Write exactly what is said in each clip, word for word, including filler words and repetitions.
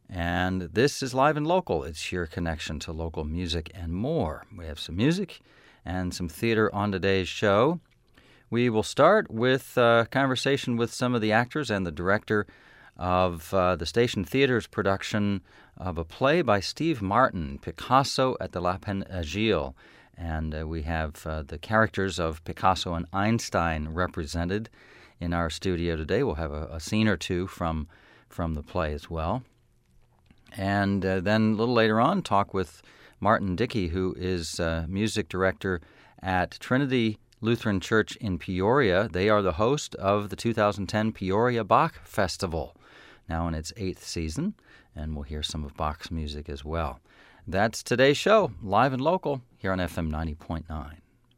And this is Live and Local. It's your connection to local music and more. We have some music and some theater on today's show. We will start with a conversation with some of the actors and the director of uh, the Station Theater's production of a play by Steve Martin, Picasso at the Lapin Agile. And uh, we have uh, the characters of Picasso and Einstein represented in our studio today. We'll have a, a scene or two from, from the play as well. And uh, then a little later on, talk with Martin Dickey, who is uh, music director at Trinity Lutheran Church in Peoria. They are the host of the two thousand ten Peoria Bach Festival, now in its eighth season, and we'll hear some of Bach's music as well. That's today's show, Live and Local, here on F M ninety point nine.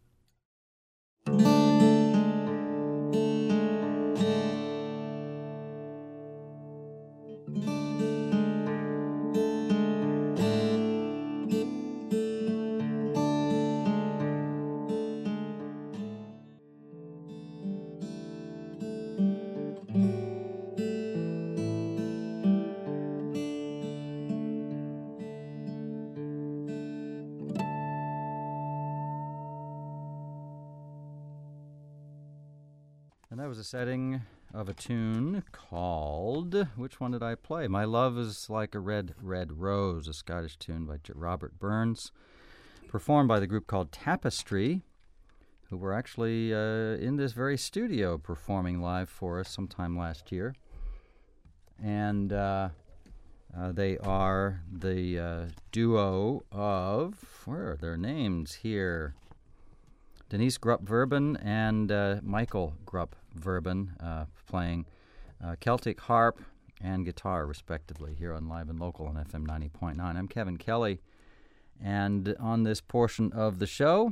And that was a setting of a tune called, which one did I play? My Love is Like a Red, Red Rose, a Scottish tune by Robert Burns, performed by the group called Tapestry, who were actually uh, in this very studio performing live for us sometime last year. And uh, uh, they are the uh, duo of, where are their names here? Denise Grupp-Verben and uh, Michael Grupp-Verben uh, playing uh, Celtic harp and guitar, respectively, here on Live and Local on F M ninety point nine. I'm Kevin Kelly, and on this portion of the show,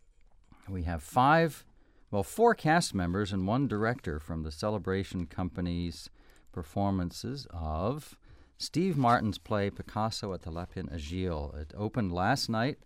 we have five, well, four cast members and one director from the Celebration Company's performances of Steve Martin's play Picasso at the Lapin Agile. It opened last night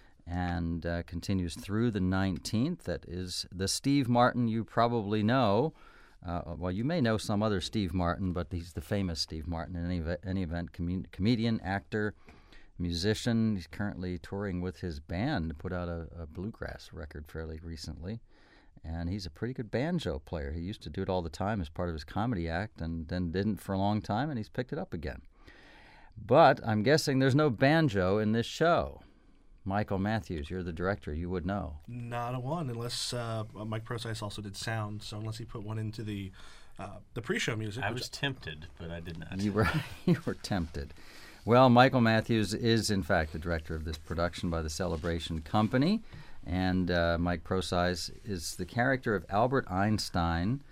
and uh, continues through the nineteenth. That is the Steve Martin you probably know. Uh, well, you may know some other Steve Martin, but he's the famous Steve Martin in any, any event. Com- comedian, actor, musician. He's currently touring with his band, put out a, a bluegrass record fairly recently. And he's a pretty good banjo player. He used to do it all the time as part of his comedy act and then didn't for a long time, and he's picked it up again. But I'm guessing there's no banjo in this show. Michael Matthews, you're the director. You would know. Not a one, unless uh, Mike Procyse also did sound. So unless he put one into the uh, the pre-show music. I was tempted, but I did not. You were you were tempted. Well, Michael Matthews is, in fact, the director of this production by the Celebration Company. And uh, Mike Procyse is the character of Albert Einstein.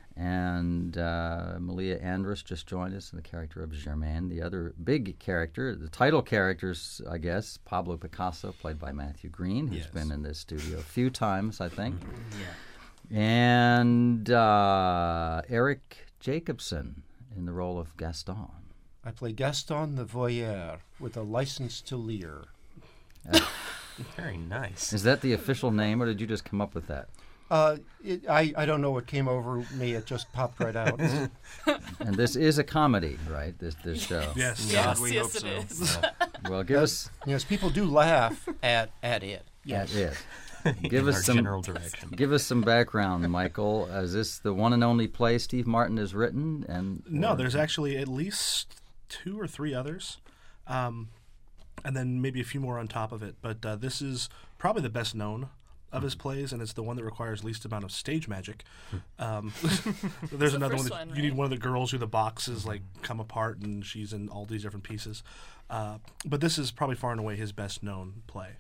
And uh, Malia Andrus just joined us in the character of Germaine. The other big character, the title characters, I guess, Pablo Picasso, played by Matthew Green, who's yes. been in this studio a few times, I think. Yeah. And uh, Eric Jacobson in the role of Gaston. I play Gaston the Voyeur with a license to leer. Uh, Very nice. Is that the official name, or did you just come up with that? Uh, it, I, I don't know what came over me. It just popped right out. And this is a comedy, right, this this show? Yes. Yes, God, we yes, hope it so. is. Well, give us... Yes, people do laugh at, at it. Yes. Yes. Give In us our some general direction. Give us some background, Michael. Is this the one and only play Steve Martin has written? And No, or- there's actually at least two or three others. Um, and then maybe a few more on top of it. But uh, this is probably the best known of his plays, and it's the one that requires least amount of stage magic. Um, there's the another one first that one, you need right? one of the girls who the boxes like come apart, and she's in all these different pieces. Uh, but this is probably far and away his best known play.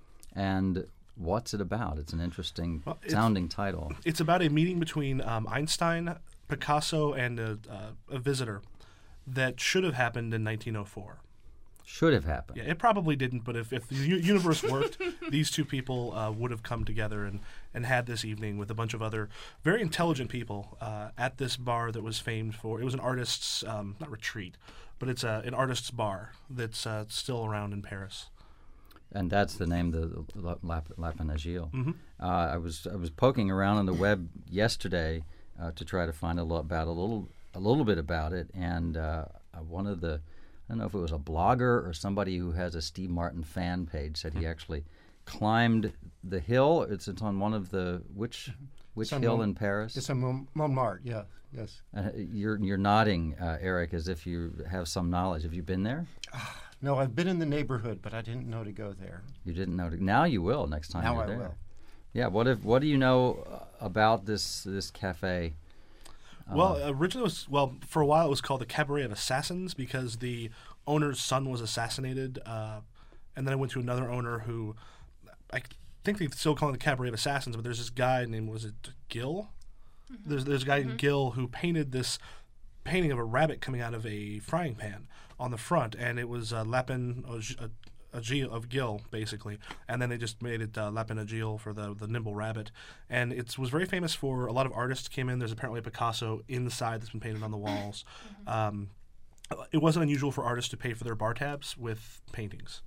And what's it about? It's an interesting Well, it's- sounding title. It's about a meeting between um, Einstein, Picasso, and a, uh, a visitor that should have happened in nineteen oh four. Should have happened. Yeah, it probably didn't, but if, if the u- universe worked, these two people uh, would have come together and, and had this evening with a bunch of other very intelligent people uh, at this bar that was famed for. It was an artist's, um, not retreat, but it's a, an artist's bar that's uh, still around in Paris. And that's the name, the La- Lap- Lapin Agile. Mhm. Uh, I was I was poking around on the web yesterday uh, to try to find a lot about a little a little bit about it, and uh, uh, one of the I don't know if it was a blogger or somebody who has a Steve Martin fan page, said he actually climbed the hill. It's, it's on one of the, which which It's on hill Mont- in Paris? It's a Mont- Montmartre, yeah, yes. Uh, you're you're nodding, uh, Eric, as if you have some knowledge. Have you been there? No, I've been in the neighborhood, but I didn't know to go there. You didn't know. To, now you will next time Now you're I there. will. Yeah. What if? What do you know uh, about this this cafe? Well, originally it was well for a while it was called the Cabaret of Assassins because the owner's son was assassinated, uh, and then I went to another owner who I think they still call it the Cabaret of Assassins, but there's this guy named was it Gill? Mm-hmm. There's there's a guy named Gill who painted this painting of a rabbit coming out of a frying pan on the front, and it was uh, Lapin Agile of Gill, basically, and then they just made it uh, Lapin Agile for the the nimble rabbit, and it was very famous for a lot of artists came in. There's apparently a Picasso inside that's been painted on the walls. Mm-hmm. Um, it wasn't unusual for artists to pay for their bar tabs with paintings.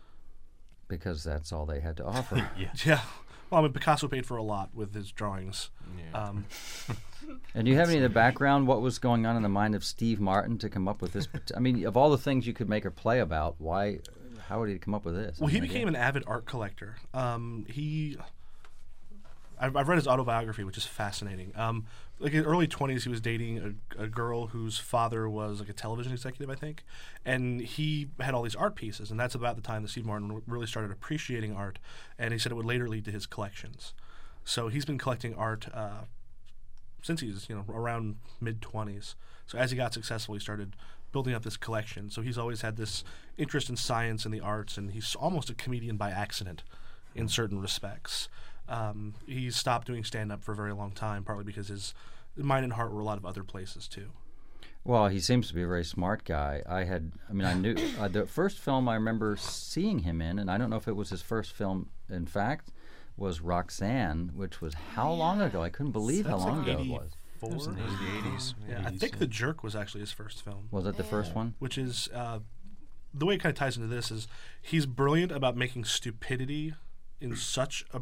Because that's all they had to offer. yeah. Yeah. Well, I mean, Picasso paid for a lot with his drawings. Yeah. Um, And do you have any of the background? What was going on in the mind of Steve Martin to come up with this? I mean, of all the things you could make a play about, why? How did he come up with this? well, I he mean, became again, an avid art collector. Um, he, I've, I've read his autobiography, which is fascinating. Um, like in his early twenties, he was dating a, a girl whose father was like a television executive, I think, and he had all these art pieces, and that's about the time that Steve Martin really started appreciating art. And he said it would later lead to his collections. So he's been collecting art uh, since he's you know around mid twenties. So as he got successful, he started building up this collection. So he's always had this interest in science and the arts, and he's almost a comedian by accident in certain respects. Um, he stopped doing stand-up for a very long time, partly because his mind and heart were a lot of other places too. Well, he seems to be a very smart guy. I had, I mean, I knew uh, the first film I remember seeing him in, and I don't know if it was his first film, in fact, was Roxanne, which was how long ago? I couldn't believe how That's long like ago it was. Four? It was in the eighties. Yeah, I think The Jerk was actually his first film, Was that the first one? which is uh, the way it kind of ties into this is he's brilliant about making stupidity in such a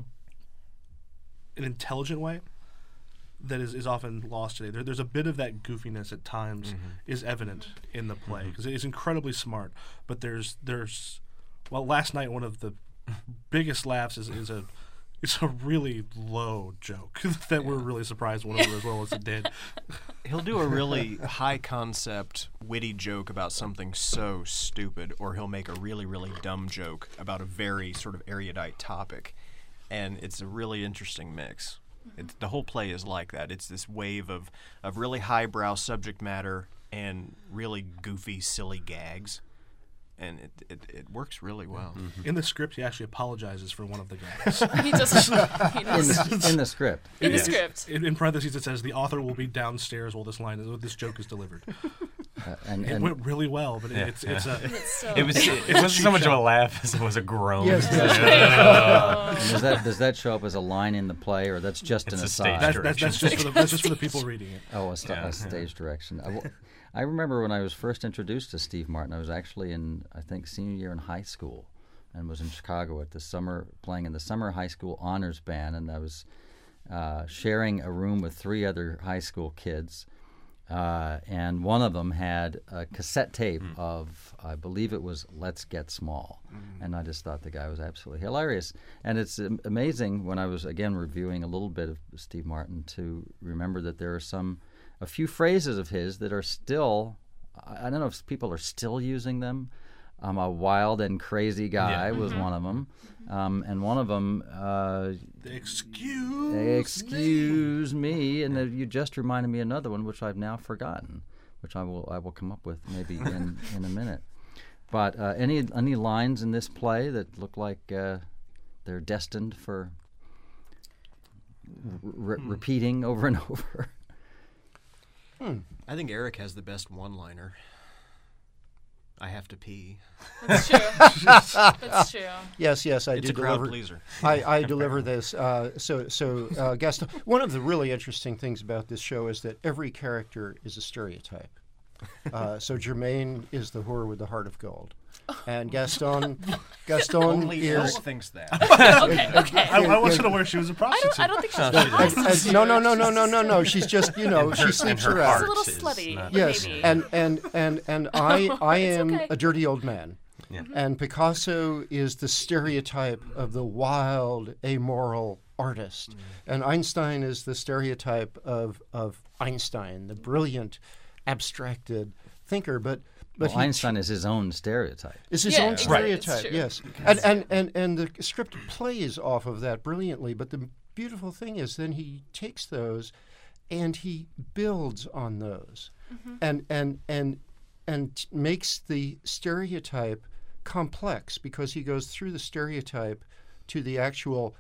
an intelligent way that is, is often lost today. There, there's a bit of that goofiness at times Mm-hmm. is evident in the play because it is incredibly smart. But there's there's well, last night one of the biggest laughs is, is a it's a really low joke that we're really surprised went over as well as it did. He'll do a really high concept, witty joke about something so stupid, or he'll make a really, really dumb joke about a very sort of erudite topic. And it's a really interesting mix. It's, the whole play is like that. It's this wave of, of really highbrow subject matter and really goofy, silly gags. And it, it, it works really well. Mm-hmm. In the script, he actually apologizes for one of the gags. He doesn't. He In doesn't. the, in the script. In the Yes. script. In, in parentheses, it says the author will be downstairs while this line is this joke is delivered. Uh, and, It and went really well, but it, Yeah. it's it's a It's so It was. It, It's a wasn't cheap so much of shot. a laugh as it was a groan. Yes, and does that does that show up as a line in the play, or that's just It's an a stage aside? that's, that's, that's just for the that's just for the people reading it. Oh, a, st- Yeah. a stage direction. I, w- I remember when I was first introduced to Steve Martin, I was actually in, I think, senior year in high school, and was in Chicago at the summer, playing in the summer high school honors band, and I was uh, sharing a room with three other high school kids, uh, and one of them had a cassette tape Mm. of, I believe it was Let's Get Small, and I just thought the guy was absolutely hilarious. And it's um, amazing when I was, again, reviewing a little bit of Steve Martin to remember that there are some a few phrases of his that are still, I I don't know if people are still using them. Um, a wild and crazy guy Yeah. was one of them. Um, and one of them, uh, Excuse excuse me, and uh, you just reminded me another one, which I've now forgotten, which I will I will come up with maybe in, in a minute. But uh, any any lines in this play that look like uh, they're destined for re- repeating over and over? I think Eric has the best one-liner. I have to pee. That's true. That's true. Yes, yes, I It's do a crowd deliver. pleaser. I, I deliver this. Uh, so, so uh, Gaston. One of the really interesting things about this show is that every character is a stereotype. Uh, so Germaine is the whore with the heart of gold, and Gaston, Gaston Only is. Elf thinks that. Okay, okay. I, I wasn't aware she was a I prostitute. don't, I don't think she's No, very she nice. and- and- no, no, no, no, no, no, no. She's just, you know, And she her- sleeps and her her ass. She's a little Heart is slutty. not- Yes, maybe. and and and and I I It's am okay. a dirty old man, Yeah. and Picasso is the stereotype of the wild, amoral artist, Mm. and Einstein is the stereotype of of Einstein, the brilliant, abstracted thinker. But but Well, he Einstein is his own stereotype. is his Yeah, own right. stereotype. It's true. Yes, and, and and and the script plays off of that brilliantly. But the beautiful thing is, then he takes those, and he builds on those, and and and and t- makes the stereotype complex because he goes through the stereotype to the actual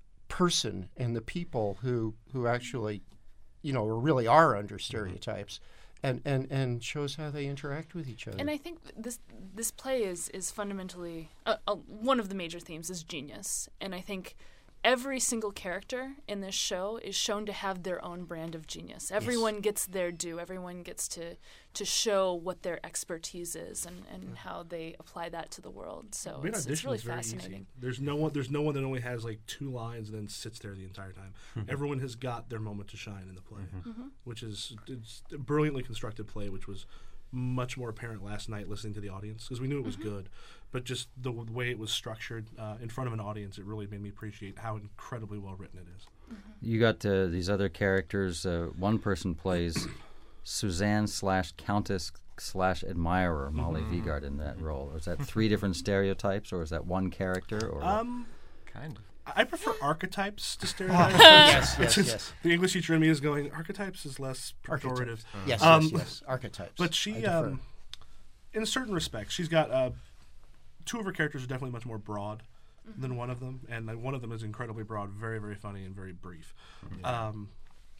person and the people who who actually, you know, really are under stereotypes. And, and, and shows how they interact with each other. And I think th- this this play is is fundamentally uh, uh, one of the major themes is genius, and I think every single character in this show is shown to have their own brand of genius. Everyone gets their due. Everyone gets to to show what their expertise is and, and how they apply that to the world. So Being it's, audition it's really is very fascinating. easy. There's no one. There's no one that only has like two lines and then sits there the entire time. Everyone has got their moment to shine in the play, which is it's a brilliantly constructed play, which was much more apparent last night listening to the audience because we knew it was good, but just the w- way it was structured uh, in front of an audience, it really made me appreciate how incredibly well written it is. You got uh, these other characters. Uh, one person plays Suzanne slash Countess slash admirer Molly Vigard in that role. Is that three different stereotypes, or is that one character? Or Um, Kind of. I prefer archetypes to stereotypes. yes, yes, Since yes. The English teacher in me is going, archetypes is less pejorative. Yes, Um, yes, yes. Archetypes. But I she, defer. um, in certain respects, she's got uh, two of her characters are definitely much more broad than one of them, and uh, one of them is incredibly broad, very, very funny, and very brief. Um,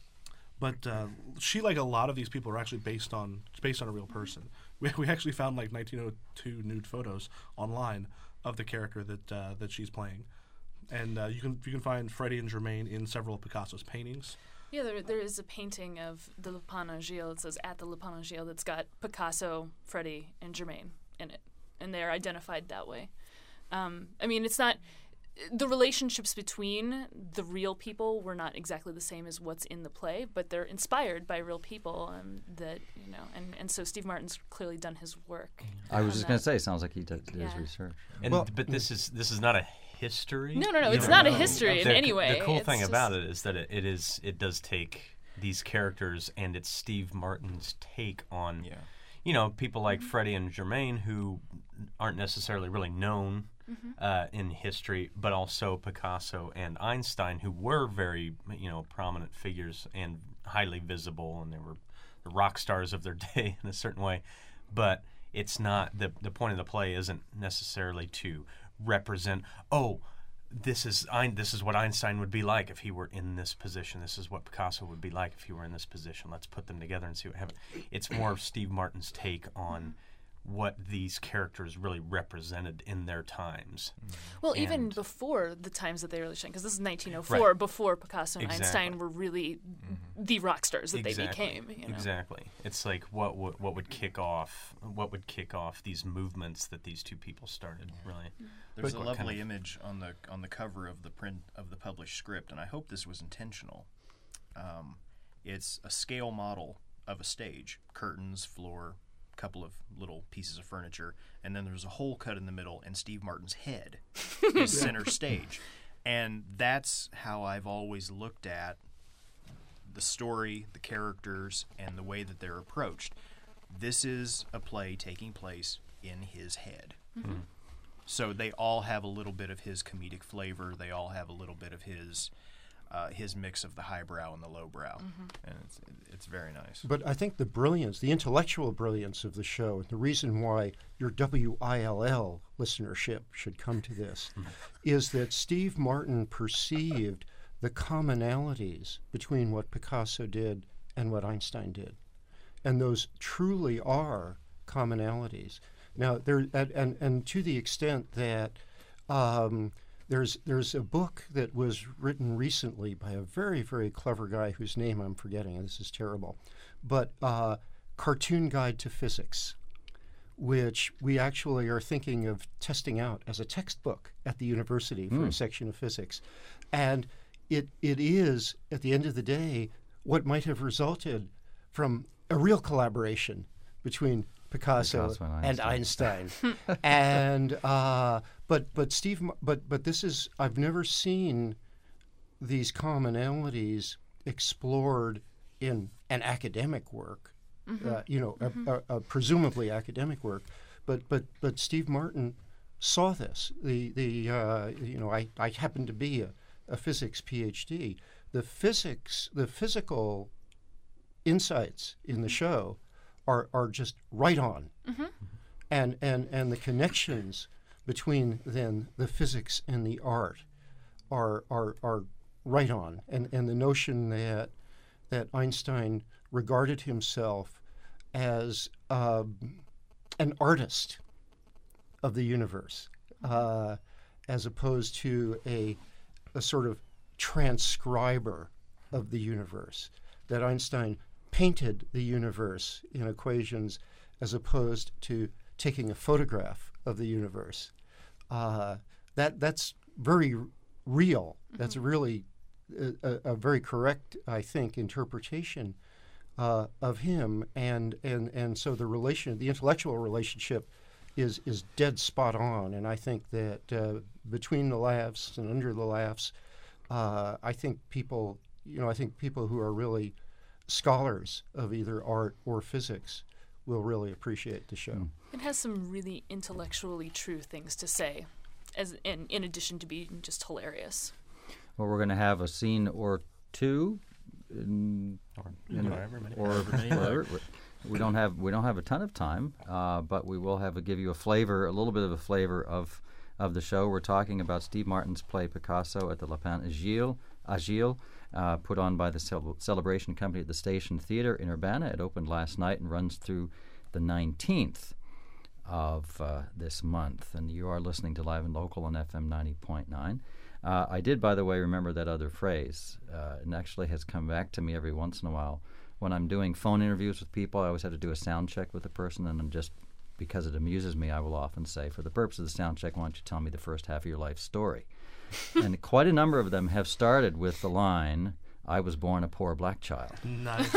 but uh, she, like a lot of these people, are actually based on based on a real person. We, we actually found like nineteen oh two nude photos online of the character that uh, that she's playing, and uh, you can you can find Freddie and Germaine in several of Picasso's paintings. Yeah, there, there is a painting of the Le Panagile. It says at the Le Panagile that's got Picasso, Freddie, and Germaine in it, and they're identified that way. Um, I mean, it's not the relationships between the real people were not exactly the same as what's in the play, but they're inspired by real people, and that you know, and, and so Steve Martin's clearly done his work. I was on just going that. to say, sounds like he did, did his Yeah. research. And Well- but this is this is not a history. No, no, no, You it's know, not a no. history in The- any way. The cool It's thing just- about it is that it, it is it does take these characters and it's Steve Martin's take on Yeah. you know people like Freddie and Germaine who aren't necessarily really known uh, in history, but also Picasso and Einstein, who were very you know prominent figures and highly visible, and they were the rock stars of their day in a certain way. But it's not the the point of the play isn't necessarily to represent. Oh, this is Ein, this is what Einstein would be like if he were in this position. This is what Picasso would be like if he were in this position. Let's put them together and see what happens. It's more of Steve Martin's take on what these characters really represented in their times. Well, even And- before the times that they really shine, because this is nineteen oh four, Right. before Picasso and Exactly. Einstein were really the rock stars that exactly. they became. You know? Exactly. It's like what would what would kick off what would kick off these movements that these two people started. Really. There's But a what kind lovely of- image on the on the cover of the print of the published script, and I hope this was intentional. Um, it's a scale model of a stage: curtains, floor, couple of little pieces of furniture, and then there's a hole cut in the middle, and Steve Martin's head is center stage. And that's how I've always looked at the story, the characters, and the way that they're approached. This is a play taking place in his head. So they all have a little bit of his comedic flavor. They all have a little bit of his uh, his mix of the highbrow and the lowbrow, and it's it's very nice. But I think the brilliance, the intellectual brilliance of the show, and the reason why your W I L L listenership should come to this, is that Steve Martin perceived the commonalities between what Picasso did and what Einstein did. And those truly are commonalities. Now, there and, and, and to the extent that um, there's there's a book that was written recently by a very, very clever guy whose name I'm forgetting, and this is terrible, but uh, cartoon guide to physics, which we actually are thinking of testing out as a textbook at the university for a section of physics. And it it is, at the end of the day, what might have resulted from a real collaboration between Picasso, Picasso and and Einstein. Einstein. and uh, but but Steve, Mar- but but this is, I've never seen these commonalities explored in an academic work, uh, you know, a, a, a presumably academic work. But but but Steve Martin saw this. The the uh, you know, I I happen to be a, a physics PhD. The physics, the physical insights in the show are are just right on, and and and the connections between then the physics and the art are are are right on, and and the notion that that Einstein regarded himself as uh, an artist of the universe, uh, as opposed to a a sort of transcriber of the universe, that Einstein painted the universe in equations as opposed to taking a photograph of the universe. Uh, that that's very r- real. That's really a, a, a very correct, I think, interpretation uh, of him. And, and and so the relation, the intellectual relationship, is is dead spot on. And I think that uh, between the laughs and under the laughs, uh, I think people, you know, I think people who are really scholars of either art or physics will really appreciate the show. It has some really intellectually true things to say, as in, in addition to being just hilarious. Well, we're going to have a scene or two, in, Or, in- however many. or whatever. We don't have we don't have a ton of time, uh, but we will have a, give you a flavor, a little bit of a flavor of of the show. We're talking about Steve Martin's play Picasso at the Lapin Agile, Agile uh, put on by the Cel- Celebration Company at the Station Theater in Urbana. It opened last night and runs through the nineteenth of uh, this month. And you are listening to Live and Local on F M ninety point nine. Uh, I did, by the way, remember that other phrase. Uh, and actually has come back to me every once in a while. When I'm doing phone interviews with people, I always have to do a sound check with the person, and I'm just, because it amuses me, I will often say, for the purpose of the sound check, why don't you tell me the first half of your life story? And quite a number of them have started with the line, I was born a poor black child, Nice.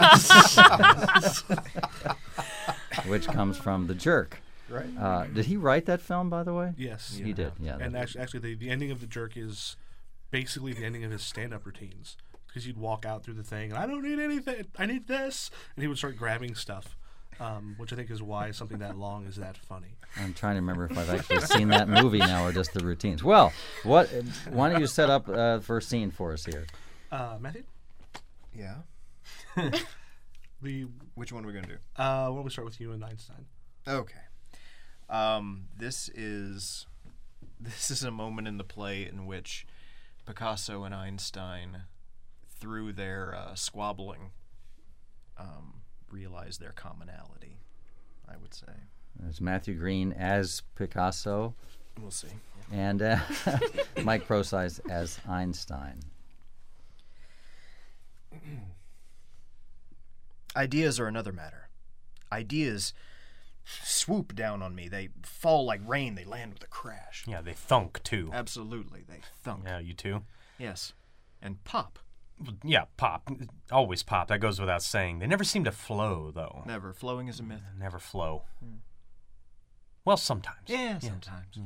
which comes from The Jerk. Right. Uh, did he write that film, by the way? Yes. He did, yeah. And actually, actually the, the ending of The Jerk is basically the ending of his stand-up routines. Because you'd walk out through the thing, and I don't need anything, I need this. And he would start grabbing stuff, um, which I think is why something that long is that funny. I'm trying to remember if I've actually seen that movie now or just the routines. Well, what? Why don't you set up uh, the first scene for us here? Uh, Matthew? Yeah. The, Which one are we going to do? uh, why don't we start with you and Einstein? Okay. Um, this is this is a moment in the play in which Picasso and Einstein, through their uh, squabbling, um, realize their commonality, I would say. There's Matthew Green as Picasso, We'll see. and uh, Mike Procyse as Einstein. Ideas are another matter. Ideas swoop down on me. They fall like rain. They land with a crash. Yeah, they thunk too. Absolutely, they thunk. Yeah, you too. Yes. And pop. Yeah, pop. Always pop. That goes without saying. They never seem to flow, though. Never. Flowing is a myth. Never flow. Well, sometimes. Yeah, sometimes.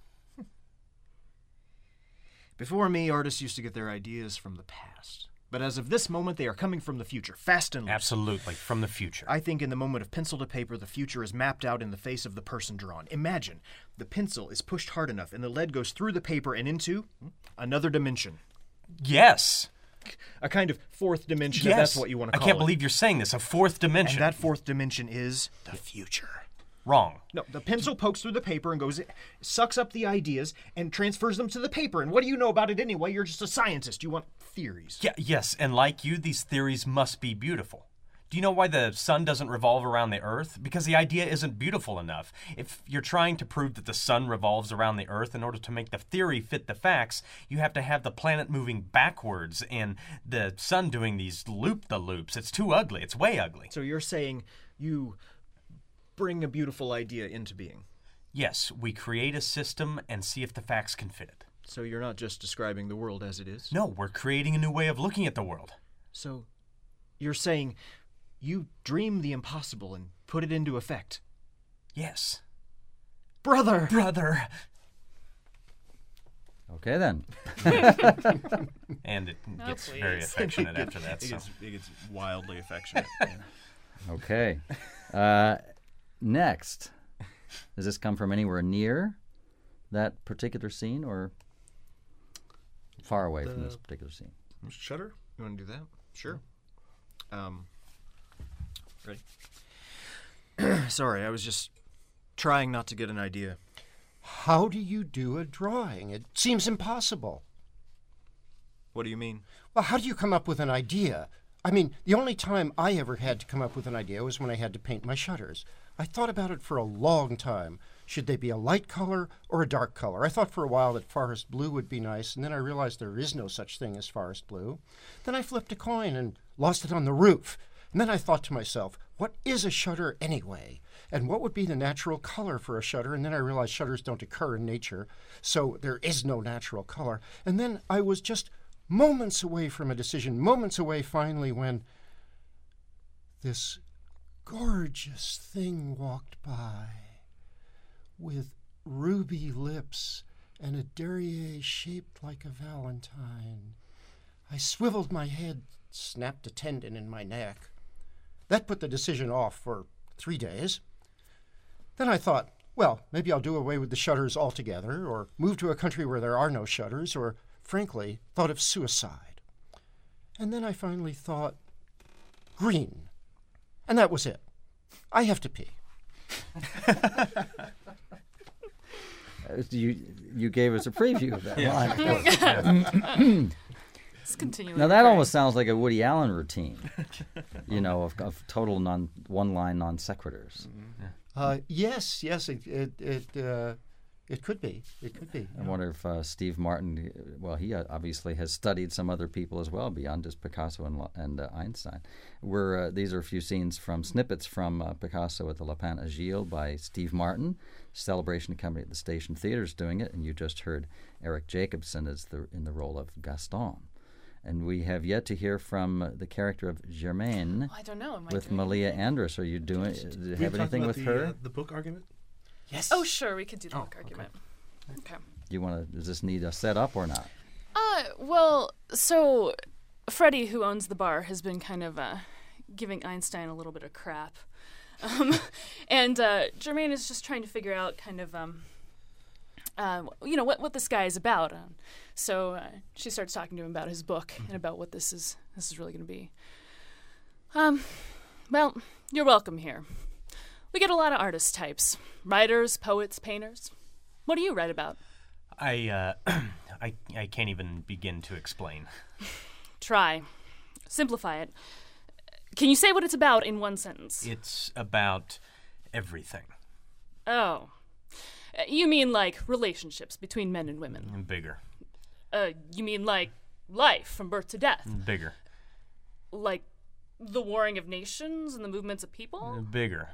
Before me, artists used to get their ideas from the past. But as of this moment, they are coming from the future, fast and loose. Absolutely, from the future. I think in the moment of pencil to paper, the future is mapped out in the face of the person drawn. Imagine the pencil is pushed hard enough and the lead goes through the paper and into hmm, another dimension. Yes. A kind of fourth dimension, Yes. if that's what you want to I call can't it. believe you're saying this. A fourth dimension. And that fourth dimension is the future. Wrong. No, the pencil pokes through the paper and goes, sucks up the ideas and transfers them to the paper. And what do you know about it anyway? You're just a scientist. You want theories. Yeah, yes, and like you, these theories must be beautiful. Do you know why the sun doesn't revolve around the earth? Because the idea isn't beautiful enough. If you're trying to prove that the sun revolves around the earth in order to make the theory fit the facts, you have to have the planet moving backwards and the sun doing these loop-the-loops. It's too ugly. It's way ugly. So you're saying you bring a beautiful idea into being. Yes, we create a system and see if the facts can fit it. So you're not just describing the world as it is? No, we're creating a new way of looking at the world. So you're saying you dream the impossible and put it into effect? Yes. Brother! Brother! Okay, then. And it Oh, gets please. very affectionate after that. It So. gets, it gets wildly affectionate. Okay. Uh, next. Does this come from anywhere near that particular scene or far away from this The- particular scene? Shutter? You want to do that? Sure. Um, ready? Sorry, I was just trying not to get an idea. How do you do a drawing? It seems impossible. What do you mean? Well, how do you come up with an idea? I mean, the only time I ever had to come up with an idea was when I had to paint my shutters. I thought about it for a long time. Should they be a light color or a dark color? I thought for a while that forest blue would be nice, and then I realized there is no such thing as forest blue. Then I flipped a coin and lost it on the roof. And then I thought to myself, what is a shutter anyway? And what would be the natural color for a shutter? And then I realized shutters don't occur in nature, so there is no natural color. And then I was just moments away from a decision, moments away finally when this gorgeous thing walked by with ruby lips and a derriere shaped like a valentine. I swiveled my head, snapped a tendon in my neck. That put the decision off for three days. Then I thought, well, maybe I'll do away with the shutters altogether, or move to a country where there are no shutters, or, frankly, thought of suicide. And then I finally thought, green. And that was it. I have to pee. Uh, you you gave us a preview of that line. Let's continue. Now that almost sounds like a Woody Allen routine, you know, of, of total non one-line non sequiturs. Uh, yes, yes, it it it, uh, it could be. It could be. I wonder if uh, Steve Martin, well, he uh, obviously has studied some other people as well beyond just Picasso and, Lo- and uh, Einstein. We're, uh, these are a few scenes from snippets from uh, Picasso at the Lapin Agile by Steve Martin. Celebration Company at the Station Theater is doing it, and you just heard Eric Jacobson as the in the role of Gaston. And we have yet to hear from uh, the character of Germaine Oh, I don't know. Am I with doing Malia anything? Andrus. Are you doing? Do you We've have talked anything about with the, her? Uh, the book argument? Yes. Oh, sure. We could do the Oh, book argument. Okay. You want to? Does this need a setup or not? Uh, well, so Freddie, who owns the bar, has been kind of uh, giving Einstein a little bit of crap. Um, and uh, Germaine is just trying to figure out kind of, um, uh, you know, what, what this guy is about. Um, so uh, she starts talking to him about his book and about what this is this is really going to be. Um, well, you're welcome here. We get a lot of artist types. Writers, poets, painters. What do you write about? I, uh, I, I can't even begin to explain. Try. Simplify it. Can you say what it's about in one sentence? It's about everything. Oh. Uh, You mean like relationships between men and women? And bigger. Uh, you mean like life from birth to death? Bigger. Like the warring of nations and the movements of people? Bigger.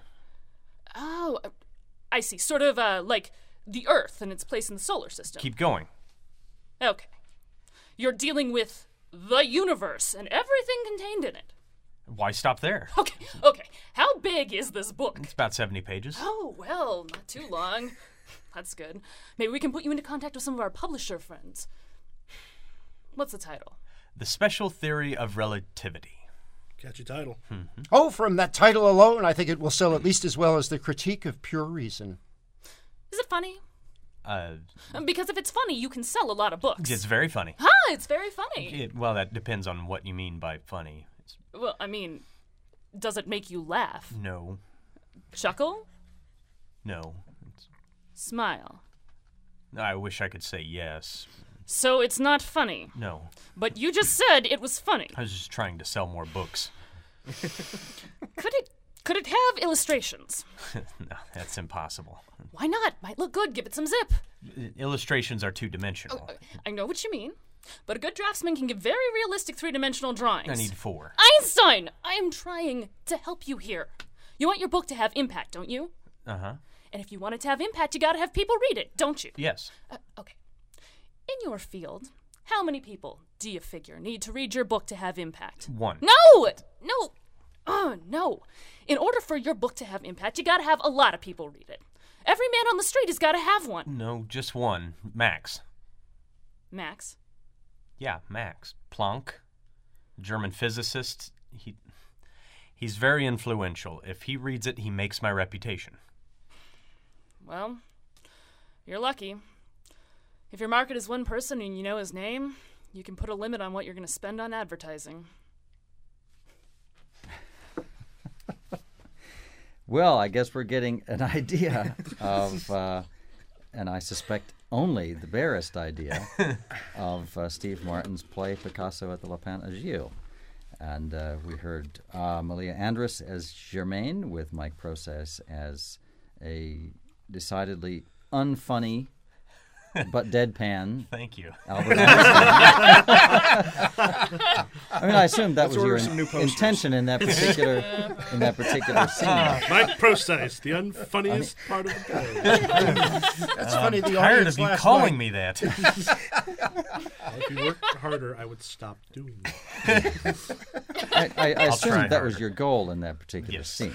Oh, uh, I see. Sort of uh, like the Earth and its place in the solar system. Keep going. Okay. You're dealing with the universe and everything contained in it. Why stop there? Okay, okay. How big is this book? It's about seventy pages. Oh, well, not too long. That's good. Maybe we can put you into contact with some of our publisher friends. What's the title? The Special Theory of Relativity. Catchy title. Oh, from that title alone, I think it will sell at least as well as the Critique of Pure Reason. Is it funny? Uh, Um, Because if it's funny, you can sell a lot of books. it's very funny. Ah, it's very funny. It, well, that depends on what you mean by funny. It's, Well, I mean, does it make you laugh? no, Chuckle? no. It's, Smile? I wish I could say yes. So it's not funny. No, But you just said it was funny. I was just trying to sell more books. Could it could it have illustrations? No, that's impossible. Why not? Might look good. Give it some zip. Illustrations are two-dimensional. Uh, I know what you mean. But a good draftsman can give very realistic three-dimensional drawings. I need four. Einstein! I am trying to help you here. You want your book to have impact, don't you? Uh-huh. And if you want it to have impact, you gotta have people read it, don't you? Yes. Uh, okay. In your field, how many people do you figure need to read your book to have impact? One. No! No! Oh, no. In order for your book to have impact, you gotta have a lot of people read it. Every man on the street has gotta have one. No, just one. Max. Max? Yeah, Max. Planck, German physicist. He, he's very influential. If he reads it, he makes my reputation. Well, you're lucky. If your market is one person and you know his name, you can put a limit on what you're going to spend on advertising. Well, I guess we're getting an idea of, uh, and I suspect only the barest idea, of uh, Steve Martin's play Picasso at the Lapin Agile. And uh, we heard uh, Malia Andrus as Germaine, with Mike Process as a decidedly unfunny but deadpan Thank you. Albert Einstein. I mean, I assumed that Let's was your order some new in- posters. intention in that particular in that particular scene. Mike Process, the unfunniest part of the play. That's funny. The Tired audience of you last calling night, me that. Well, if you worked harder, I would stop doing that. I, I, I I'll assumed try that was harder. your goal in that particular Yes. scene.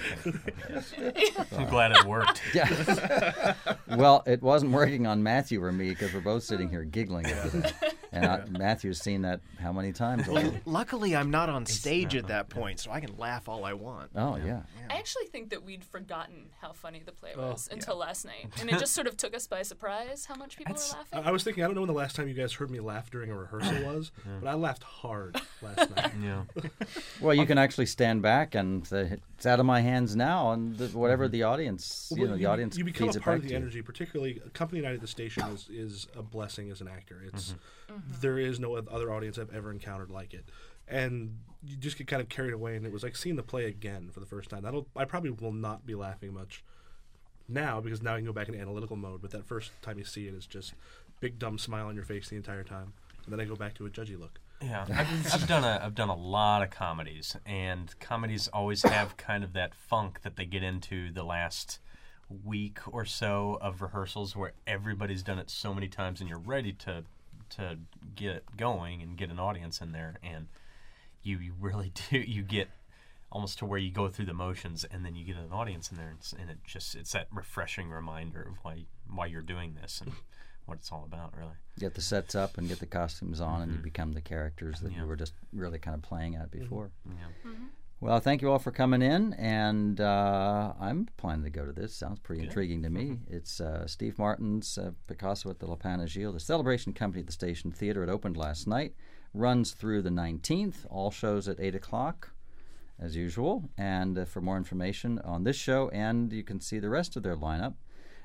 I'm glad it worked. Yeah. Well, it wasn't working on Matthew or me because we're both sitting here giggling over that. And I, Matthew's seen that how many times already? Luckily, I'm not on stage at that point, so I can laugh all I want. Oh, yeah. I actually think that we'd forgotten how funny the play was until last night. And it just sort of took us by surprise how much people That's- were I laughing. I was thinking, I don't know when the last time you guys heard me laugh during a rehearsal was, but I laughed hard last night. Yeah. Well, you can actually stand back and say, it's out of my hands now, and the, whatever the audience, you Well, know, the audience you become feeds a it part back of the to you. energy, particularly a company night at the station is, is a blessing as an actor. It's there is no other audience I've ever encountered like it, and you just get kind of carried away. And it was like seeing the play again for the first time. That'll I probably will not be laughing much now because now I can go back into analytical mode. But that first time you see it is just big dumb smile on your face the entire time, and then I go back to a judgy look. Yeah, I've, I've done a I've done a lot of comedies, and comedies always have kind of that funk that they get into the last week or so of rehearsals, where everybody's done it so many times, and you're ready to to get it going and get an audience in there, and you, you really do you get almost to where you go through the motions, and then you get an audience in there, and, it's, and it just it's that refreshing reminder of why why you're doing this and what it's all about, really. Get the sets up and get the costumes on, and you become the characters that Yeah. you were just really kind of playing at before. Yeah. Well, thank you all for coming in, and uh, I'm planning to go to this. Sounds pretty intriguing to me. It's uh, Steve Martin's uh, Picasso at the Lapin Agile, the celebration company at the Station Theater. It opened last night, runs through the nineteenth, all shows at eight o'clock, as usual. And uh, for more information on this show, and you can see the rest of their lineup,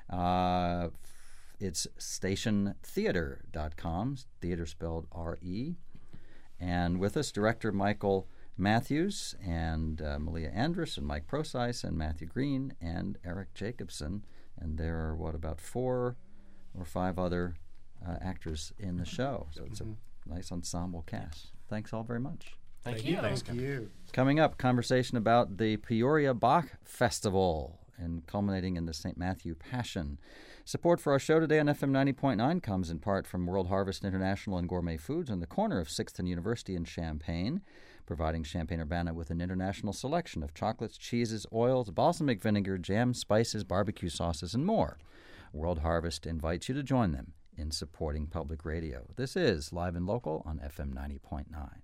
uh, it's station theater dot com, theater spelled R E. And with us, director Michael Matthews and uh, Malia Andrus and Mike Procise and Matthew Green and Eric Jacobson. And there are, what, about four or five other uh, actors in the show. So it's a nice ensemble cast. Thanks all very much. Thank, Thank you. you. Thanks. Thank you. Coming up, conversation about the Peoria Bach Festival and culminating in the Saint Matthew Passion. Support for our show today on F M ninety point nine comes in part from World Harvest International and Gourmet Foods on the corner of sixth and University in Champaign, providing Champaign-Urbana with an international selection of chocolates, cheeses, oils, balsamic vinegar, jams, spices, barbecue sauces, and more. World Harvest invites you to join them in supporting public radio. This is Live and Local on F M ninety point nine.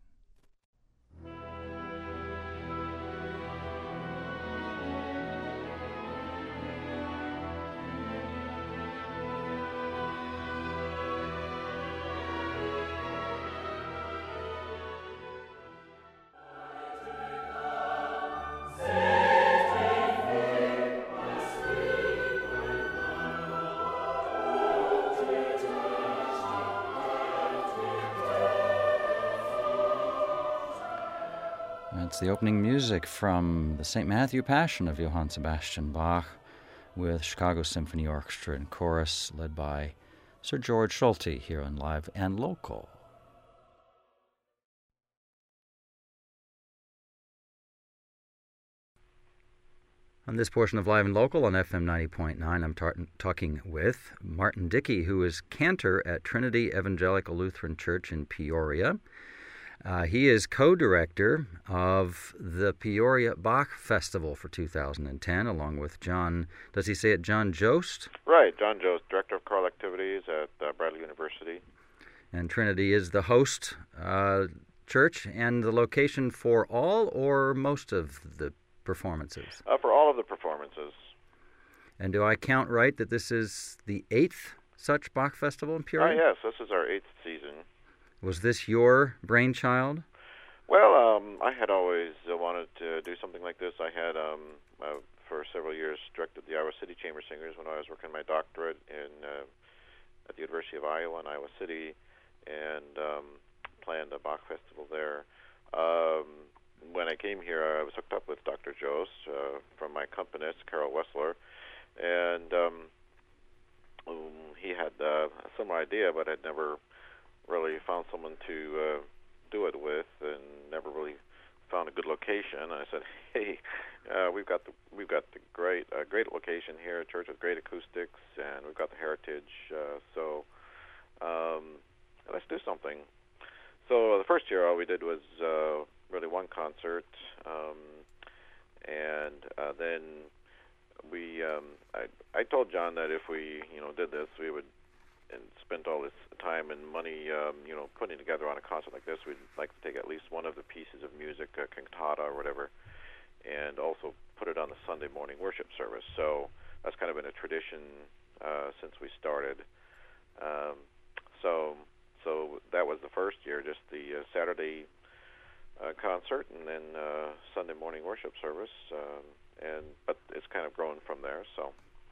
It's the opening music from the Saint Matthew Passion of Johann Sebastian Bach with Chicago Symphony Orchestra and chorus led by Sir George Schulte here on Live and Local. On this portion of Live and Local on F M ninety point nine, I'm tar- talking with Martin Dickey, who is cantor at Trinity Evangelical Lutheran Church in Peoria. Uh, he is co-director of the Peoria Bach Festival for two thousand ten, along with John, does he say it, John Jost? Right, John Jost, Director of Choral Activities at uh, Bradley University. And Trinity is the host uh, church and the location for all or most of the performances? Uh, for all of the performances. And do I count right that this is the eighth such Bach Festival in Oh, Peoria? yes, this is our eighth season. Was this your brainchild? Well, um, I had always uh, wanted to do something like this. I had, um, uh, for several years, directed the Iowa City Chamber Singers when I was working my doctorate in uh, at the University of Iowa in Iowa City, and um, planned a Bach Festival there. Um, when I came here, I was hooked up with Doctor Jost uh, from my accompanist, Carol Wessler, and um, um, he had uh, a similar idea, but had never really found someone to uh, do it with, and never really found a good location. And I said, "Hey, uh, we've got the we've got the great uh, great location here, a church with great acoustics, and we've got the heritage. Uh, so um, let's do something." So the first year, all we did was uh, really one concert, um, and uh, then we. Um, I I told John that if we you know did this, we would and spent all this time and money, um, you know, putting together on a concert like this, we'd like to take at least one of the pieces of music, a cantata or whatever, and also put it on the Sunday morning worship service. So that's kind of been a tradition uh, since we started. Um, so so that was the first year, just the uh, Saturday uh, concert and then uh, Sunday morning worship service. Um, and but it's kind of grown from there. So.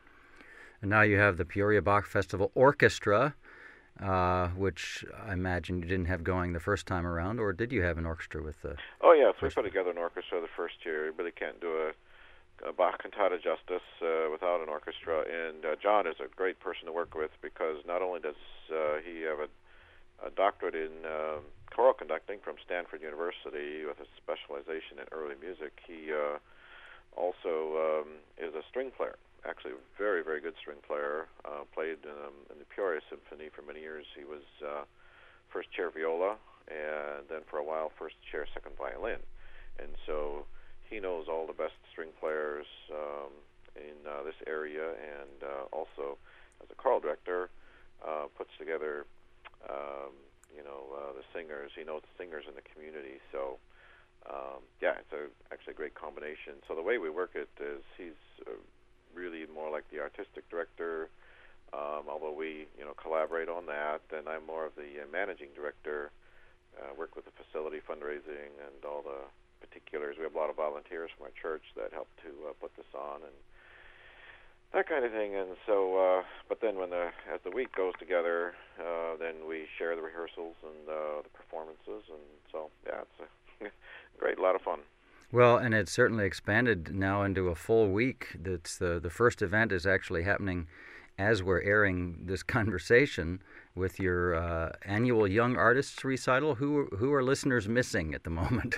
And now you have the Peoria Bach Festival Orchestra, uh, which I imagine you didn't have going the first time around, or did you have an orchestra with the... Oh, yes, we put together an orchestra the first year. You really can't do a, a Bach cantata justice uh, without an orchestra. And uh, John is a great person to work with because not only does uh, he have a, a doctorate in uh, choral conducting from Stanford University with a specialization in early music, he uh, also um, is a string player. Actually, a very, very good string player. Uh, played um, in the Peoria Symphony for many years. He was uh, first chair viola, and then for a while first chair second violin. And so he knows all the best string players um, in uh, this area, and uh, also as a choral director uh, puts together, um, you know, uh, the singers. He knows the singers in the community. So um, yeah, it's a, actually a great combination. So the way we work it is he's uh, really more like the artistic director, um, although we, you know, collaborate on that. And I'm more of the uh, managing director, uh, work with the facility, fundraising, and all the particulars. We have a lot of volunteers from our church that help to uh, put this on and that kind of thing. And so, uh, but then when the as the week goes together, uh, then we share the rehearsals and uh, the performances. And so, yeah, it's a great, a lot of fun. Well, and it's certainly expanded now into a full week. That's the the first event is actually happening as we're airing this conversation with your uh, annual Young Artists recital. Who who are listeners missing at the moment?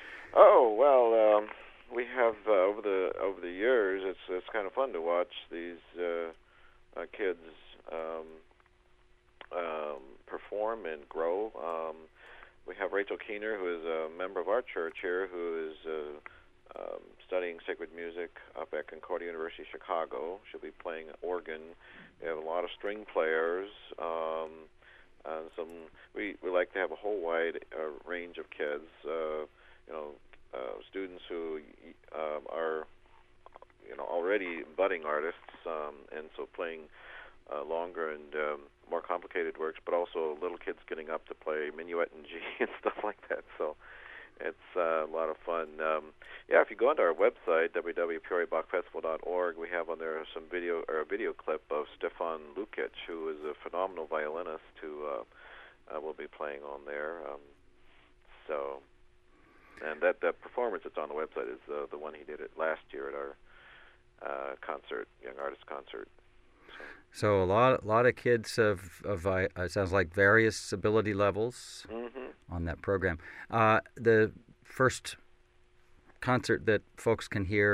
Oh well, um, we have uh, over the over the years. It's it's kind of fun to watch these uh, uh, kids um, um, perform and grow. Um, We have Rachel Keener, who is a member of our church here, who is uh, um, studying sacred music up at Concordia University, Chicago. She'll be playing organ. We have a lot of string players. Um, and some. We, we like to have a whole wide uh, range of kids. Uh, you know, uh, students who um, are, you know, already budding artists, um, and so playing uh, longer and um, more complicated works, but also little kids getting up to play minuet and G and stuff like that. So it's uh, a lot of fun. Um, yeah, if you go onto our website, w w w dot peoria bach festival dot org, we have on there some video or a video clip of Stefan Lukic, who is a phenomenal violinist who uh, uh, will be playing on there. Um, so, and that, that performance that's on the website is uh, the one he did it last year at our uh, concert, Young Artist Concert. So a lot, lot of kids of, of uh, it sounds like various ability levels Mm-hmm. on that program. Uh, the first concert that folks can hear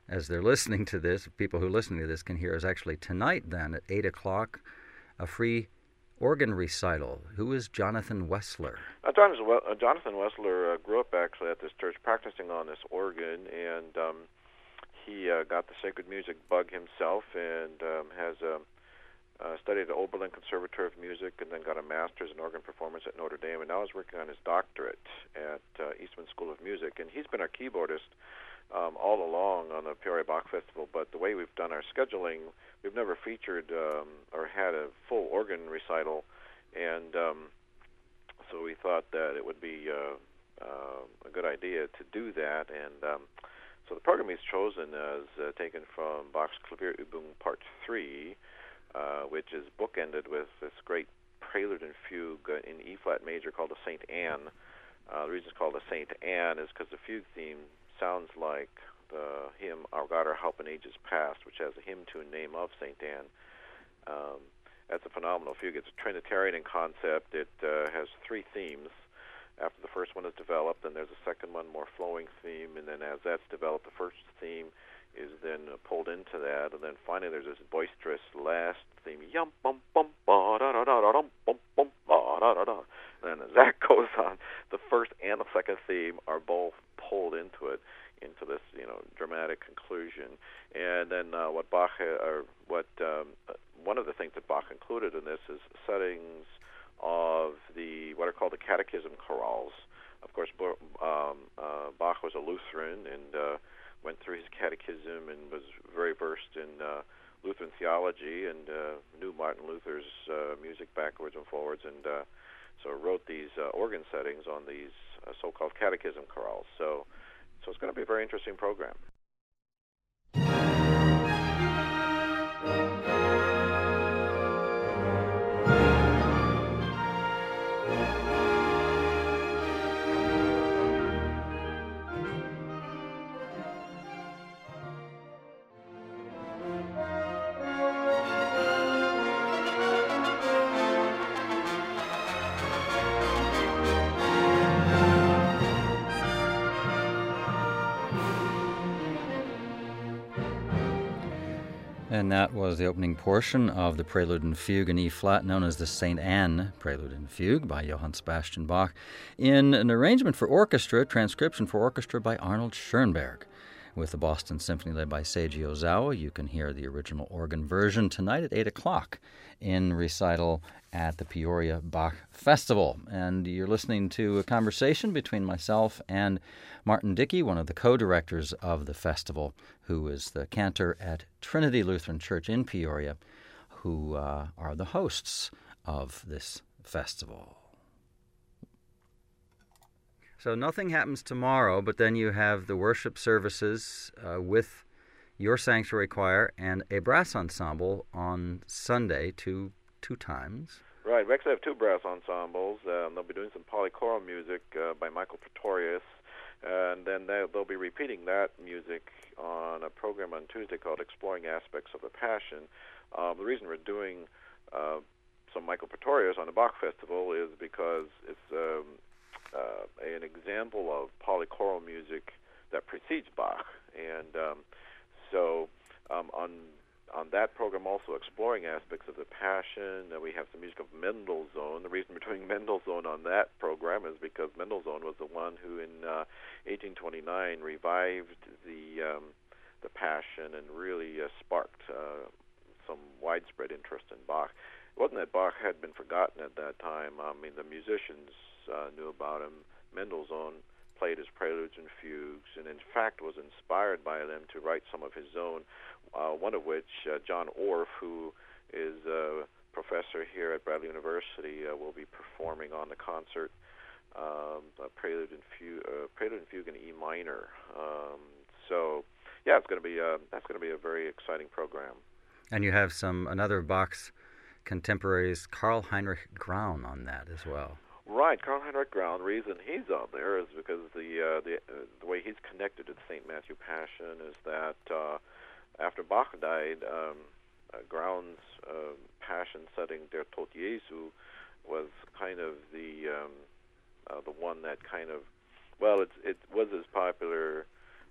as they're listening to this, people who are listening to this can hear, is actually tonight then at eight o'clock, a free organ recital. Who is Jonathan Wessler? Uh, Jonathan, uh, Jonathan Wessler uh, grew up actually at this church practicing on this organ, and um, he uh, got the sacred music bug himself and um, has um, uh, studied at Oberlin Conservatory of Music and then got a master's in organ performance at Notre Dame, and now is working on his doctorate at uh, Eastman School of Music. And he's been our keyboardist Um, all along on the Peoria Bach Festival, but the way we've done our scheduling, we've never featured um, or had a full organ recital, and um, so we thought that it would be uh, uh, a good idea to do that. And um, so the program he's chosen is uh, taken from Bach's Klavierübung Part three, uh, which is bookended with this great prelude and fugue in E-flat major called the Saint Anne. Uh, the reason it's called the Saint Anne is because the fugue theme sounds like the hymn Our God, Our Help in Ages Past, which has a hymn tune name of Saint Anne. Um, that's a phenomenal fugue. It's a Trinitarian in concept. It uh, has three themes. After the first one is developed, then there's a second one, more flowing theme, and then as that's developed, the first theme is then uh, pulled into that, and then finally there's this boisterous last theme, yum bum bum ba da da da da dum bum bum ba da da da. And as that goes on, the first and the second theme are both pulled into it, into this, you know, dramatic conclusion. And then uh, what Bach, uh, or what um, one of the things that Bach included in this is settings of the what are called the catechism chorales. Of course, um, uh, Bach was a Lutheran and uh, went through his catechism and was very versed in uh, Lutheran theology and uh, knew Martin Luther's uh, music backwards and forwards, and uh, so wrote these uh, organ settings on these uh, so-called catechism chorales. So, so it's going to be a very interesting program. And that was the opening portion of the Prelude and Fugue in E-flat, known as the Saint Anne Prelude and Fugue by Johann Sebastian Bach, in an arrangement for orchestra, transcription for orchestra by Arnold Schoenberg. With the Boston Symphony led by Seiji Ozawa, you can hear the original organ version tonight at eight o'clock in recital at the Peoria Bach Festival. And you're listening to a conversation between myself and Martin Dickey, one of the co-directors of the festival, who is the cantor at Trinity Lutheran Church in Peoria, who uh, are the hosts of this festival. So nothing happens tomorrow, but then you have the worship services uh, with your sanctuary choir and a brass ensemble on Sunday, two two times. Right. We actually have two brass ensembles. Um, they'll be doing some polychoral music uh, by Michael Pretorius, and then they'll, they'll be repeating that music on a program on Tuesday called Exploring Aspects of the Passion. Um, the reason we're doing uh, some Michael Pretorius on the Bach Festival is because it's um, uh, an example of polychoral music that precedes Bach, and um, so um, on on that program also exploring aspects of the Passion. Uh, we have some music of Mendelssohn. The reason we're doing Mendelssohn on that program is because Mendelssohn was the one who in uh, eighteen twenty-nine revived the um, the Passion and really uh, sparked uh, some widespread interest in Bach. It wasn't that Bach had been forgotten at that time. I mean, the musicians uh, knew about him. Mendelssohn played his preludes and fugues, and in fact was inspired by them to write some of his own, uh, one of which, uh, John Orff, who is a professor here at Bradley University, uh, will be performing on the concert, um, a prelude and fugue, uh, prelude and fugue in E minor. Um, so, yeah, it's going to be a, that's going to be a very exciting program. And you have some another of Bach's contemporaries, Karl Heinrich Graun, on that as well. Right, Karl Heinrich Graun. The reason he's on there is because the uh, the uh, the way he's connected to the Saint Matthew Passion is that uh, after Bach died, um, uh, Graun's uh, Passion setting Der Tod Jesu was kind of the um, uh, the one that kind of well, it it was as popular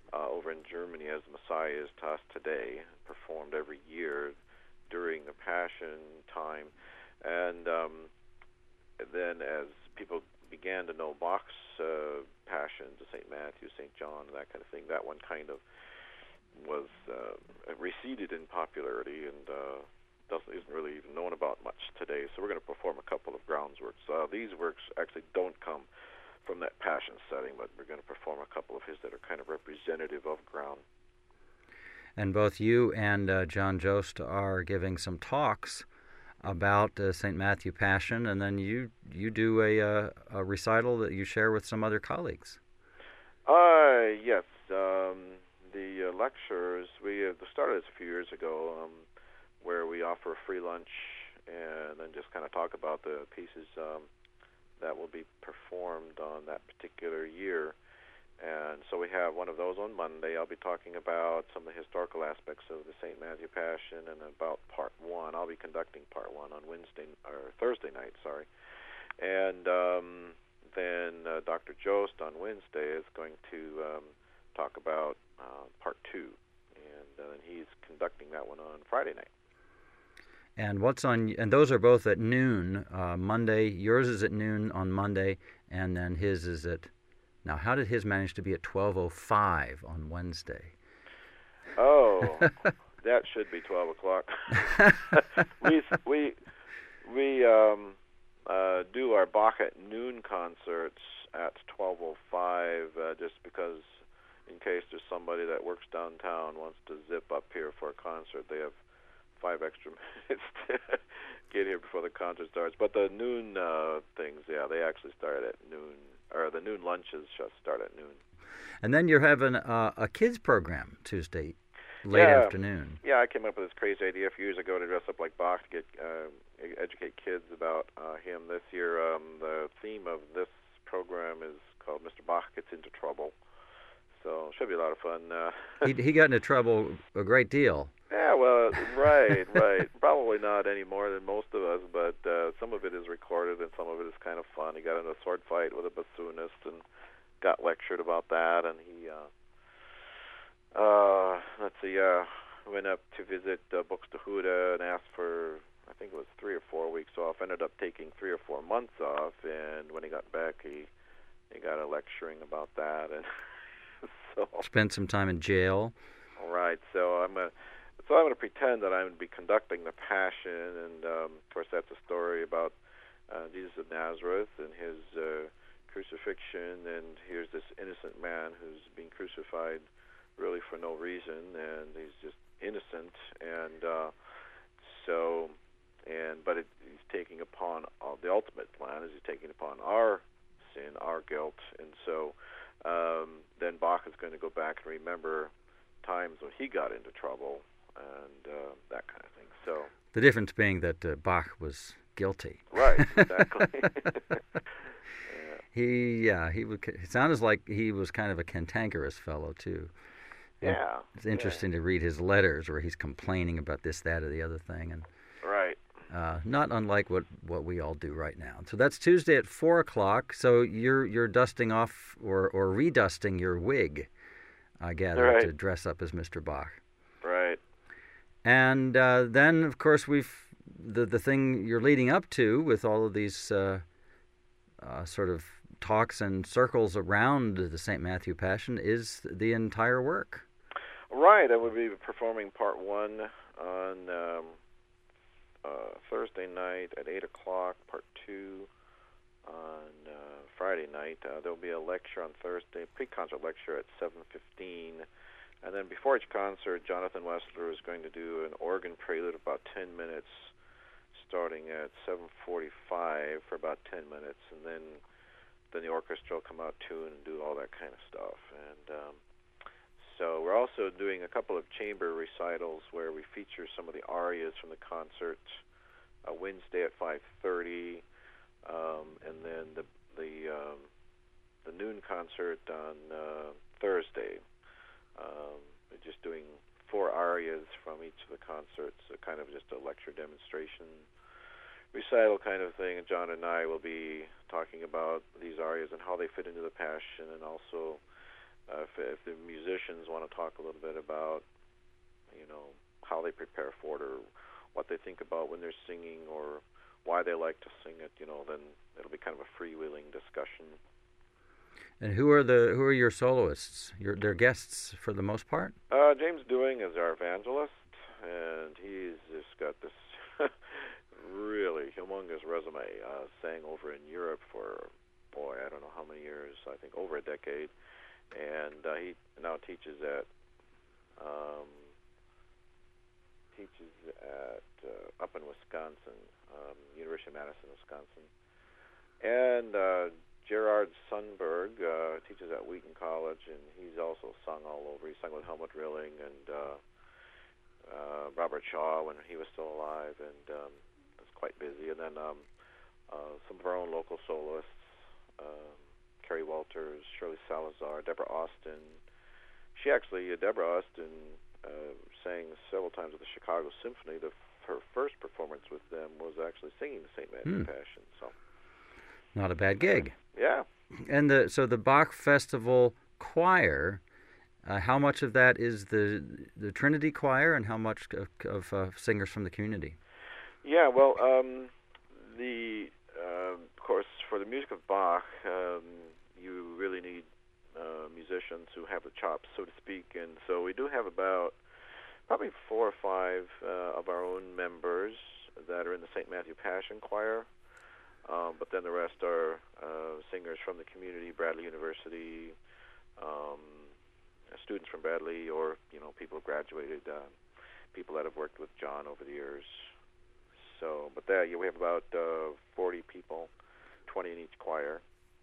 uh, over in Germany as the Messiah is to us today, performed every year during the Passion time. And um, then as people began to know Bach's uh, Passion, to Saint Matthew, Saint John, that kind of thing, that one kind of was uh, receded in popularity and uh, doesn't isn't really even known about much today. So we're going to perform a couple of Grounds works. Uh, these works actually don't come from that Passion setting, but we're going to perform a couple of his that are kind of representative of Ground. And both you and uh, John Jost are giving some talks about uh, Saint Matthew Passion, and then you you do a, uh, a recital that you share with some other colleagues. Uh, yes. Um, the uh, lectures, we uh, started this a few years ago, um, where we offer a free lunch and then just kind of talk about the pieces um, that will be performed on that particular year. And so we have one of those on Monday. I'll be talking about some of the historical aspects of the Saint Matthew Passion and about part one. I'll be conducting part one on Wednesday or Thursday night, sorry. And um, then uh, Doctor Jost on Wednesday is going to um, talk about uh, part two, and uh, he's conducting that one on Friday night. And what's on? And those are both at noon uh, Monday. Yours is at noon on Monday, and then his is at. Now, how did his manage to be at twelve oh five on Wednesday? Oh, that should be twelve o'clock. we we we um, uh, do our Bach at noon concerts at twelve oh five, uh, just because in case there's somebody that works downtown wants to zip up here for a concert, they have five extra minutes to get here before the concert starts. But the noon uh, things, yeah, they actually start at noon, or the noon lunches just start at noon. And then you're having uh, a kids program Tuesday, late yeah. afternoon. Yeah, I came up with this crazy idea a few years ago to dress up like Bach to get uh, educate kids about uh, him. This year, um, the theme of this program is called Mister Bach Gets Into Trouble. So it should be a lot of fun. Uh, he he got into trouble a great deal. Yeah, well, right, right. Probably not any more than most of us, but uh, some of it is recorded and some of it is kind of fun. He got in a sword fight with a bassoonist and got lectured about that, and he, uh, uh, let's see, uh, went up to visit uh, Buxtehude and asked for, I think it was three or four weeks off, ended up taking three or four months off, and when he got back, he, he got a lecturing about that, and so... Spent some time in jail. All right, so I'm a... So I'm going to pretend that I'm going to be conducting the Passion, and um, of course that's a story about uh, Jesus of Nazareth and his uh, crucifixion, and here's this innocent man who's being crucified really for no reason, and he's just innocent, and uh, so, and but it, he's taking upon uh, the ultimate plan is he's taking upon our sin, our guilt, and so um, then Bach is going to go back and remember times when he got into trouble. And uh, that kind of thing. So the difference being that uh, Bach was guilty. Right, exactly. yeah. He, yeah, he would. It sounded like he was kind of a cantankerous fellow too. And yeah, it's interesting yeah. to read his letters where he's complaining about this, that, or the other thing, and right. Uh, not unlike what, what we all do right now. So that's Tuesday at four o'clock. So you're you're dusting off or or redusting your wig, I gather, right. to dress up as Mister Bach. Right. And uh, then, of course, we've the the thing you're leading up to with all of these uh, uh, sort of talks and circles around the Saint Matthew Passion is the entire work. Right. I will be performing part one on um, uh, Thursday night at eight o'clock. Part two on uh, Friday night. Uh, there will be a lecture on Thursday, pre-concert lecture at seven fifteen. And then before each concert, Jonathan Wessler is going to do an organ prelude of about ten minutes, starting at seven forty-five for about ten minutes, and then then the orchestra will come out too and do all that kind of stuff. And um, so we're also doing a couple of chamber recitals where we feature some of the arias from the concert uh, Wednesday at five thirty, um, and then the the um, the noon concert on uh, Thursday. Um, we're just doing four arias from each of the concerts, so kind of just a lecture demonstration recital kind of thing, and John and I will be talking about these arias and how they fit into the Passion, and also uh, if, if the musicians want to talk a little bit about, you know, how they prepare for it, or what they think about when they're singing, or why they like to sing it, you know, then it'll be kind of a freewheeling discussion. And who are the who are your soloists? Your their guests for the most part? Uh, James Dewing is our evangelist, and he's just got this really humongous resume. Uh, sang over in Europe for, boy, I don't know how many years. I think over a decade, and uh, he now teaches at um, teaches at uh, up in Wisconsin, um, University of Madison, Wisconsin, and uh, Gerard Sundberg uh, teaches at Wheaton College, and he's also sung all over. He sung with Helmut Rilling and uh, uh, Robert Shaw when he was still alive, and um, was quite busy. And then um, uh, some of our own local soloists, um, Kerry Walters, Shirley Salazar, Deborah Austin. She actually, uh, Deborah Austin, uh, sang several times with the Chicago Symphony. The, her first performance with them was actually singing the Saint Matthew Hmm. Passion. So, Not a bad gig. yeah. And the so the Bach Festival Choir, uh, how much of that is the the Trinity Choir, and how much of, of uh, singers from the community? Yeah, well, um, the uh, of course, for the music of Bach, um, you really need uh, musicians who have the chops, so to speak. And so we do have about probably four or five uh, of our own members that are in the Saint Matthew Passion Choir. Um, but then the rest are uh, singers from the community, Bradley University, um, students from Bradley, or you know, people who graduated, uh, people that have worked with John over the years. So, but there, yeah, we have about uh, forty people, twenty in each choir.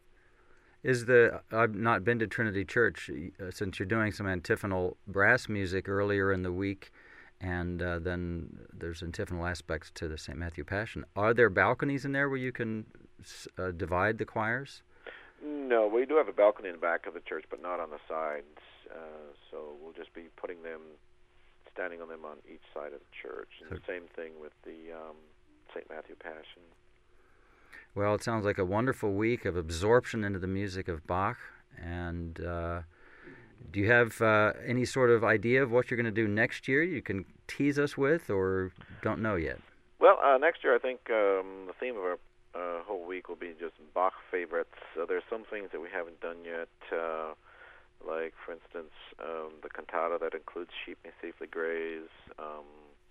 Is the I've not been to Trinity Church uh, since you're doing some antiphonal brass music earlier in the week, and uh, then there's antiphonal aspects to the Saint Matthew Passion. Are there balconies in there where you can uh, divide the choirs? No, we do have a balcony in the back of the church, but not on the sides. Uh, so we'll just be putting them, standing on them on each side of the church. And So- the same thing with the um, Saint Matthew Passion. Well, it sounds like a wonderful week of absorption into the music of Bach. And uh, do you have uh, any sort of idea of what you're going to do next year you can tease us with, or don't know yet? Well, uh, next year I think um, the theme of our uh, whole week will be just Bach favorites. Uh, there's some things that we haven't done yet, uh, like, for instance, um, the cantata that includes Sheep May Safely Graze, um,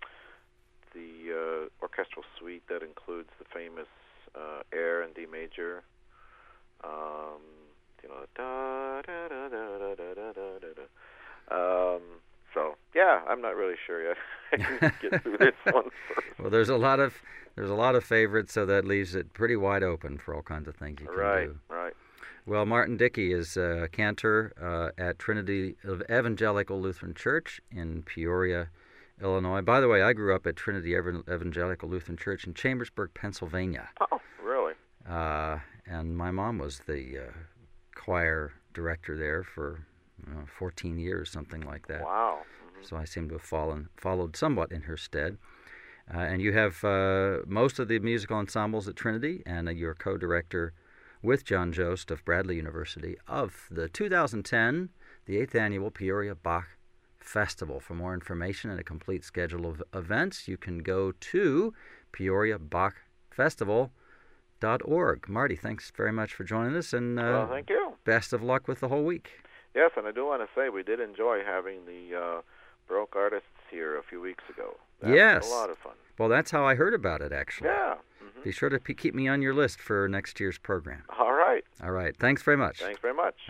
the uh, orchestral suite that includes the famous uh, air in D major, um, you know, da da da da da da da da da. Um, so yeah, I'm not really sure yet. I can get through this one first. Well, there's a lot of there's a lot of favorites, so that leaves it pretty wide open for all kinds of things you can Right, do. right. Well, Martin Dickey is a cantor uh, at Trinity of Evangelical Lutheran Church in Peoria, Illinois. By the way, I grew up at Trinity Evan- Evangelical Lutheran Church in Chambersburg, Pennsylvania. Oh, really? Uh, and my mom was the uh, choir director there for uh, fourteen years, something like that. Wow. Mhm. So I seem to have fallen, followed somewhat in her stead. Uh, and you have uh, most of the musical ensembles at Trinity, and uh, you're co-director with John Jost of Bradley University of the two thousand ten, the eighth Annual Peoria Bach Festival. For more information and a complete schedule of events, you can go to peoria bach festival dot org. Marty, thanks very much for joining us, and uh, Well, thank you. best of luck with the whole week. Yes, and I do want to say we did enjoy having the uh, Baroque artists here a few weeks ago. That Yes. was a lot of fun. Well, that's how I heard about it, actually. Yeah. hmm Be sure to p- keep me on your list for next year's program. All right. All right. Thanks very much. Thanks very much.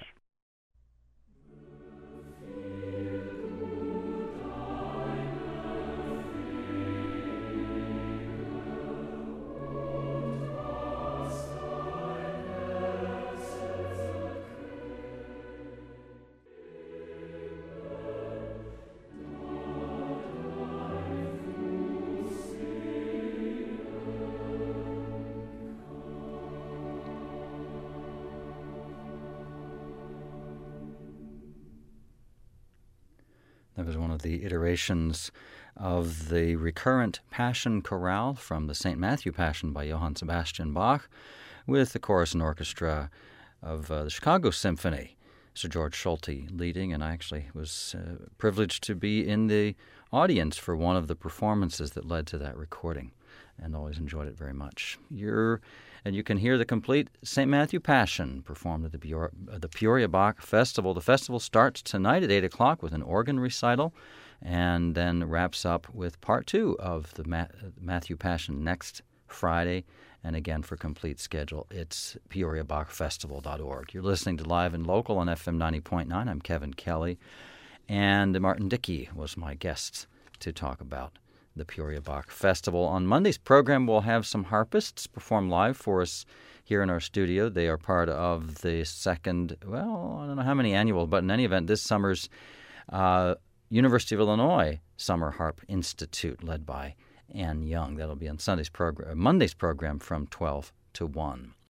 That was one of the iterations of the recurrent Passion Chorale from the Saint Matthew Passion by Johann Sebastian Bach, with the chorus and orchestra of uh, the Chicago Symphony. Sir George Schulte leading, and I actually was uh, privileged to be in the audience for one of the performances that led to that recording, and always enjoyed it very much. You're, and you can hear the complete Saint Matthew Passion performed at the, Peoria, uh, the Peoria Bach Festival. The festival starts tonight at eight o'clock with an organ recital, and then wraps up with part two of the Ma- Matthew Passion next Friday. And again, for complete schedule, it's peoria bach festival dot org. You're listening to Live and Local on F M ninety point nine. I'm Kevin Kelly, and Martin Dickey was my guest to talk about the Peoria Bach Festival. On Monday's program, we'll have some harpists perform live for us here in our studio. They are part of the second, well, I don't know how many annual, but in any event, this summer's uh, University of Illinois Summer Harp Institute, led by Ann Young. That'll be on Sunday's program, Monday's program from twelve to one.